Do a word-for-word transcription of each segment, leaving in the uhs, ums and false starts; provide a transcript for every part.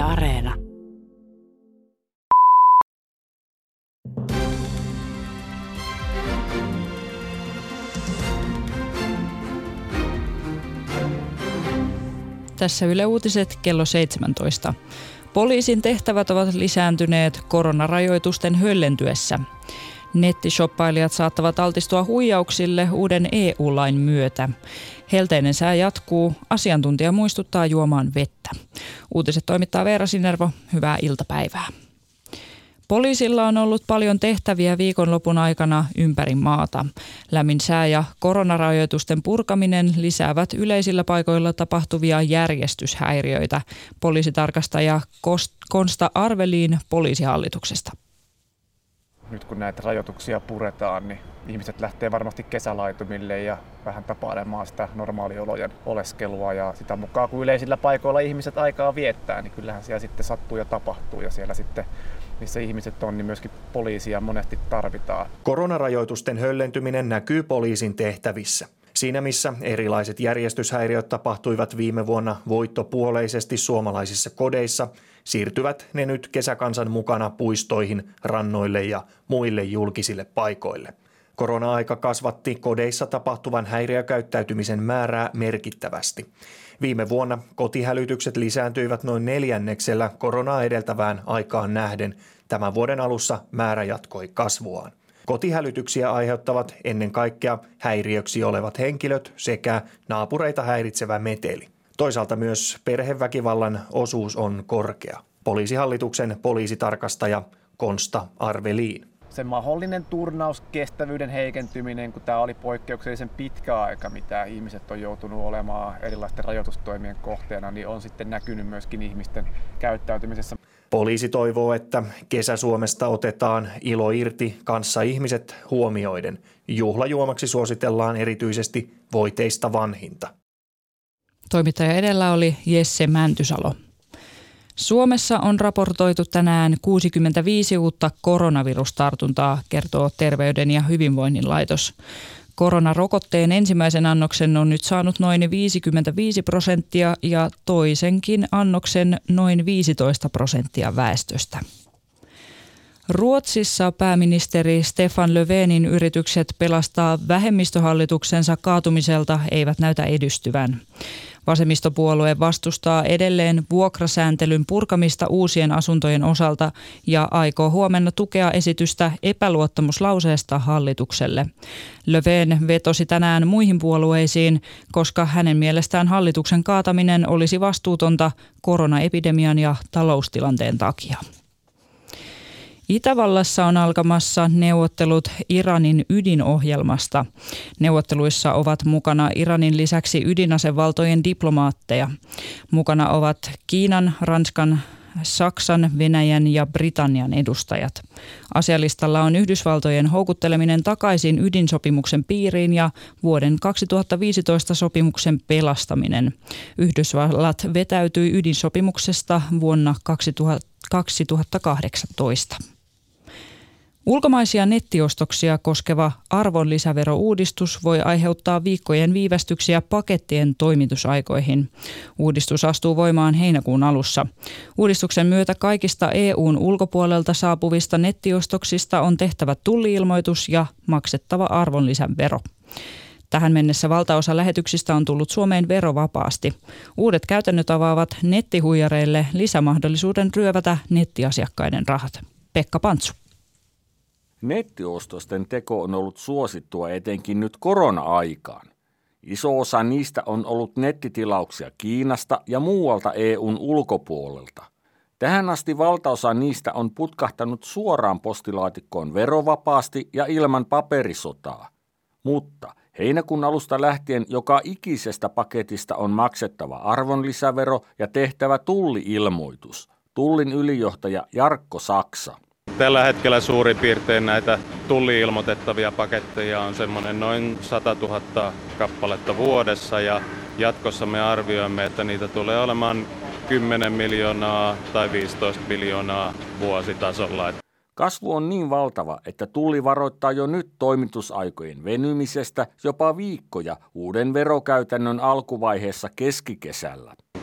Areena. Tässä Yle Uutiset kello seitsemäntoista. Poliisin tehtävät ovat lisääntyneet koronarajoitusten höllentyessä. Nettishoppailijat saattavat altistua huijauksille uuden E U-lain myötä. Helteinen sää jatkuu. Asiantuntija muistuttaa juomaan vettä. Uutiset toimittaa Veera Sinervo. Hyvää iltapäivää. Poliisilla on ollut paljon tehtäviä viikonlopun aikana ympäri maata. Lämmin sää ja koronarajoitusten purkaminen lisäävät yleisillä paikoilla tapahtuvia järjestyshäiriöitä. Poliisitarkastaja Konsta Arveliin Poliisihallituksesta. Nyt kun näitä rajoituksia puretaan, niin ihmiset lähtee varmasti kesälaitumille ja vähän tapailemaan sitä normaaliolojen oleskelua. Ja sitä mukaan kun yleisillä paikoilla ihmiset aikaa viettää, niin kyllähän siellä sitten sattuu ja tapahtuu. Ja siellä sitten, missä ihmiset on, niin myöskin poliisia monesti tarvitaan. Koronarajoitusten höllentyminen näkyy poliisin tehtävissä. Siinä missä erilaiset järjestyshäiriöt tapahtuivat viime vuonna voittopuoleisesti suomalaisissa kodeissa, siirtyvät ne nyt kesäkansan mukana puistoihin, rannoille ja muille julkisille paikoille. Korona-aika kasvatti kodeissa tapahtuvan häiriökäyttäytymisen määrää merkittävästi. Viime vuonna kotihälytykset lisääntyivät noin neljänneksellä koronaa edeltävään aikaan nähden. Tämän vuoden alussa määrä jatkoi kasvuaan. Kotihälytyksiä aiheuttavat ennen kaikkea häiriöksi olevat henkilöt sekä naapureita häiritsevä meteli. Toisaalta myös perheväkivallan osuus on korkea. Poliisihallituksen poliisitarkastaja Konsta Arveliin. Se mahdollinen turnauskestävyyden heikentyminen, kun tämä oli poikkeuksellisen pitkä aika, mitä ihmiset on joutunut olemaan erilaisten rajoitustoimien kohteena, niin on sitten näkynyt myöskin ihmisten käyttäytymisessä. Poliisi toivoo, että Kesä-Suomesta otetaan ilo irti kanssa ihmiset huomioiden. Juhlajuomaksi suositellaan erityisesti voiteista vanhinta. Toimittaja edellä oli Jesse Mäntysalo. Suomessa on raportoitu tänään kuusikymmentäviisi uutta koronavirustartuntaa, kertoo Terveyden ja hyvinvoinnin laitos. Koronarokotteen ensimmäisen annoksen on nyt saanut noin viisikymmentäviisi prosenttia ja toisenkin annoksen noin viisitoista prosenttia väestöstä. Ruotsissa pääministeri Stefan Löfvenin yritykset pelastaa vähemmistöhallituksensa kaatumiselta eivät näytä edistyvän. Vasemmistopuolue vastustaa edelleen vuokrasääntelyn purkamista uusien asuntojen osalta ja aikoo huomenna tukea esitystä epäluottamuslauseesta hallitukselle. Löfven vetosi tänään muihin puolueisiin, koska hänen mielestään hallituksen kaataminen olisi vastuutonta koronaepidemian ja taloustilanteen takia. Itävallassa on alkamassa neuvottelut Iranin ydinohjelmasta. Neuvotteluissa ovat mukana Iranin lisäksi ydinasevaltojen diplomaatteja. Mukana ovat Kiinan, Ranskan, Saksan, Venäjän ja Britannian edustajat. Asialistalla on Yhdysvaltojen houkutteleminen takaisin ydinsopimuksen piiriin ja vuoden kaksituhattaviisitoista sopimuksen pelastaminen. Yhdysvallat vetäytyi ydinsopimuksesta vuonna kaksituhattakahdeksantoista. Ulkomaisia nettiostoksia koskeva arvonlisäverouudistus voi aiheuttaa viikkojen viivästyksiä pakettien toimitusaikoihin. Uudistus astuu voimaan heinäkuun alussa. Uudistuksen myötä kaikista E U:n ulkopuolelta saapuvista nettiostoksista on tehtävä tulli-ilmoitus ja maksettava arvonlisävero. Tähän mennessä valtaosa lähetyksistä on tullut Suomeen verovapaasti. Uudet käytännöt avaavat nettihuijareille lisämahdollisuuden ryövätä nettiasiakkaiden rahat. Pekka Pantsu. Nettiostosten teko on ollut suosittua etenkin nyt korona-aikaan. Iso osa niistä on ollut nettitilauksia Kiinasta ja muualta E U:n ulkopuolelta. Tähän asti valtaosa niistä on putkahtanut suoraan postilaatikkoon verovapaasti ja ilman paperisotaa. Mutta heinäkuun alusta lähtien joka ikisestä paketista on maksettava arvonlisävero ja tehtävä tulli-ilmoitus. Tullin ylijohtaja Jarkko Saksa. Tällä hetkellä suurin piirtein näitä tulli-ilmoitettavia paketteja on semmoinen noin sata tuhatta kappaletta vuodessa ja jatkossa me arvioimme, että niitä tulee olemaan kymmenen miljoonaa tai viisitoista miljoonaa vuositasolla. Kasvu on niin valtava, että Tulli varoittaa jo nyt toimitusaikojen venymisestä jopa viikkoja uuden verokäytännön alkuvaiheessa keskikesällä.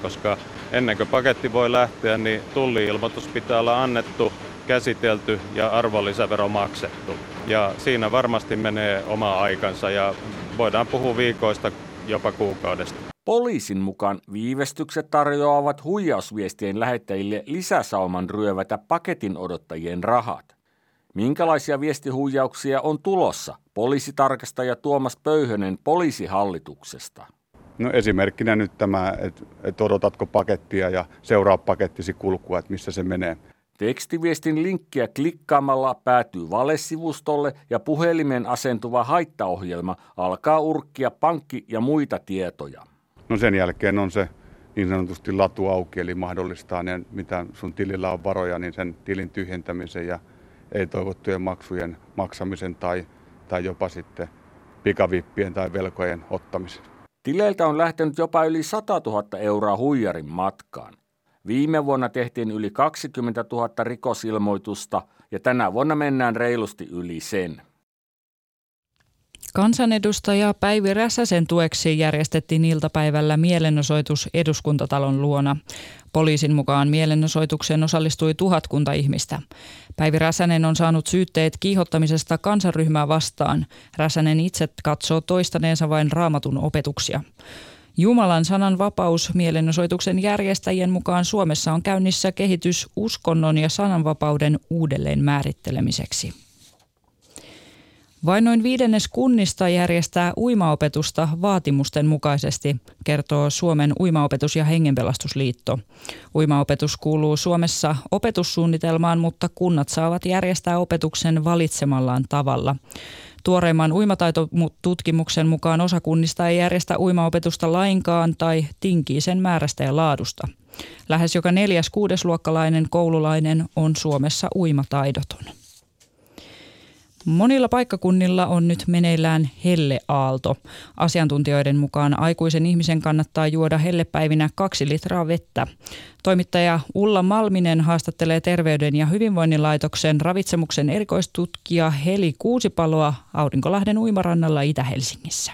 koska ennen kuin paketti voi lähteä, niin tulli-ilmoitus pitää olla annettu, käsitelty ja arvonlisävero maksettu. Ja siinä varmasti menee oma aikansa ja voidaan puhua viikoista, jopa kuukaudesta. Poliisin mukaan viivästykset tarjoavat huijausviestien lähettäjille lisäsauman ryövätä paketin odottajien rahat. Minkälaisia viestihuijauksia on tulossa? Poliisitarkastaja Tuomas Pöyhönen Poliisihallituksesta. No esimerkkinä nyt tämä, että et odotatko pakettia ja seuraa pakettisi kulkua, että missä se menee. Tekstiviestin linkkiä klikkaamalla päätyy valesivustolle ja puhelimeen asentuva haittaohjelma alkaa urkkia pankki- ja muita tietoja. No sen jälkeen on se niin sanotusti latu auki, eli mahdollistaa ne, mitä sun tilillä on varoja, niin sen tilin tyhjentämisen ja ei-toivottujen maksujen maksamisen tai, tai jopa sitten pikavippien tai velkojen ottamisen. Tileiltä on lähtenyt jopa yli sata tuhatta euroa huijarin matkaan. Viime vuonna tehtiin yli kaksikymmentätuhatta rikosilmoitusta ja tänä vuonna mennään reilusti yli sen. Kansanedustaja Päivi Räsäsen tueksi järjestettiin iltapäivällä mielenosoitus Eduskuntatalon luona. Poliisin mukaan mielenosoitukseen osallistui tuhatkunta ihmistä. Päivi Räsänen on saanut syytteet kiihottamisesta kansanryhmää vastaan. Räsänen itse katsoo toistaneensa vain raamatun opetuksia. Jumalan sanan vapaus mielenosoituksen järjestäjien mukaan Suomessa on käynnissä kehitys uskonnon ja sananvapauden uudelleen määrittelemiseksi. Vain noin viidennes kunnista järjestää uimaopetusta vaatimusten mukaisesti, kertoo Suomen uimaopetus- ja hengenpelastusliitto. Uimaopetus kuuluu Suomessa opetussuunnitelmaan, mutta kunnat saavat järjestää opetuksen valitsemallaan tavalla. Tuoreimman uimataitotutkimuksen mukaan osa kunnista ei järjestä uimaopetusta lainkaan tai tinkii sen määrästä ja laadusta. Lähes joka neljäs kuudesluokkalainen koululainen on Suomessa uimataidoton. Monilla paikkakunnilla on nyt meneillään helleaalto. Asiantuntijoiden mukaan aikuisen ihmisen kannattaa juoda hellepäivinä kaksi litraa vettä. Toimittaja Ulla Malminen haastattelee Terveyden ja hyvinvoinnin laitoksen ravitsemuksen erikoistutkija Heli Kuusipaloa Aurinkolahden uimarannalla Itä-Helsingissä.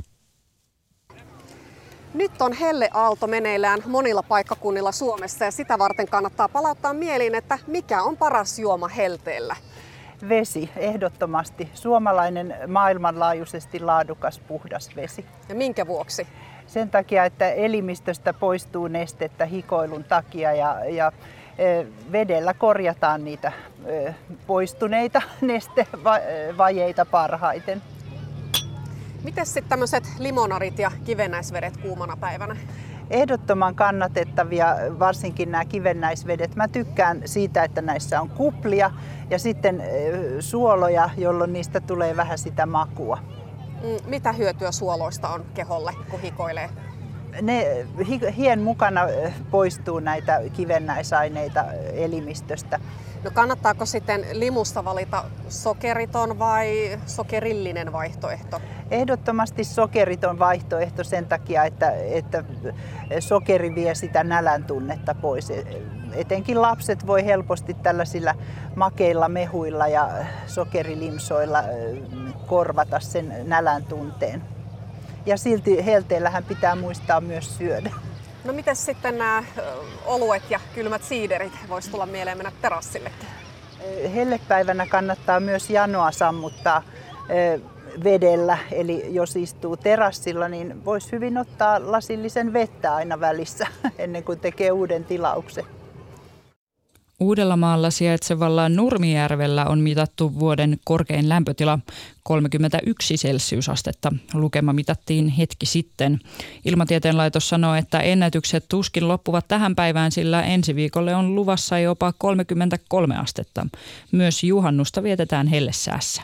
Nyt on helleaalto meneillään monilla paikkakunnilla Suomessa ja sitä varten kannattaa palauttaa mieliin, että mikä on paras juoma helteellä. Vesi, ehdottomasti. Suomalainen maailmanlaajuisesti laadukas, puhdas vesi. Ja minkä vuoksi? Sen takia, että elimistöstä poistuu nestettä hikoilun takia ja, ja vedellä korjataan niitä poistuneita nestevajeita parhaiten. Mites sitten tämmöiset limonarit ja kivennäisvedet kuumana päivänä? Ehdottoman kannatettavia, varsinkin nämä kivennäisvedet. Mä tykkään siitä, että näissä on kuplia ja sitten suoloja, jolloin niistä tulee vähän sitä makua. Mitä hyötyä suoloista on keholle, kun hikoilee? Ne hien mukana poistuu näitä kivennäisaineita elimistöstä. No kannattaako sitten limusta valita sokeriton vai sokerillinen vaihtoehto? Ehdottomasti sokeriton vaihtoehto sen takia, että, että sokeri vie sitä nälän tunnetta pois. Etenkin lapset voi helposti tällaisilla makeilla mehuilla ja sokerilimsoilla korvata sen nälän tunteen. Ja silti helteellähän pitää muistaa myös syödä. No miten sitten nämä oluet ja kylmät siiderit voisi tulla mieleen mennä terassille? Hellepäivänä kannattaa myös janoa sammuttaa vedellä, eli jos istuu terassilla, niin voisi hyvin ottaa lasillisen vettä aina välissä ennen kuin tekee uuden tilauksen. Uudellamaalla sijaitsevalla Nurmijärvellä on mitattu vuoden korkein lämpötila kolmekymmentäyksi celsiusastetta. Lukema mitattiin hetki sitten. Ilmatieteen laitos sanoo, että ennätykset tuskin loppuvat tähän päivään, sillä ensi viikolle on luvassa jopa kolmekymmentäkolme astetta. Myös juhannusta vietetään hellesäässä.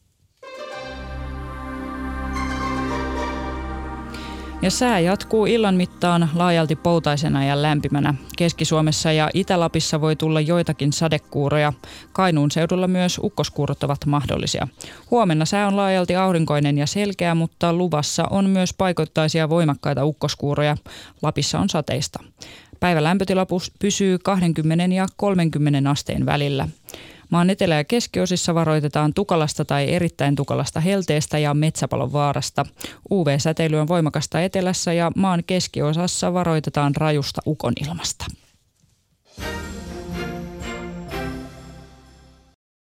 Ja sää jatkuu illan mittaan laajalti poutaisena ja lämpimänä. Keski-Suomessa ja Itä-Lapissa voi tulla joitakin sadekuuroja. Kainuun seudulla myös ukkoskuurot ovat mahdollisia. Huomenna sää on laajalti aurinkoinen ja selkeä, mutta luvassa on myös paikoittaisia voimakkaita ukkoskuuroja. Lapissa on sateista. Päivän lämpötila pysyy kaksikymmentä ja kolmekymmentä asteen välillä. Maan etelä- ja keskiosissa varoitetaan tukalasta tai erittäin tukalasta helteestä ja metsäpalon vaarasta. U V-säteily on voimakasta etelässä ja maan keskiosassa varoitetaan rajusta ukonilmasta.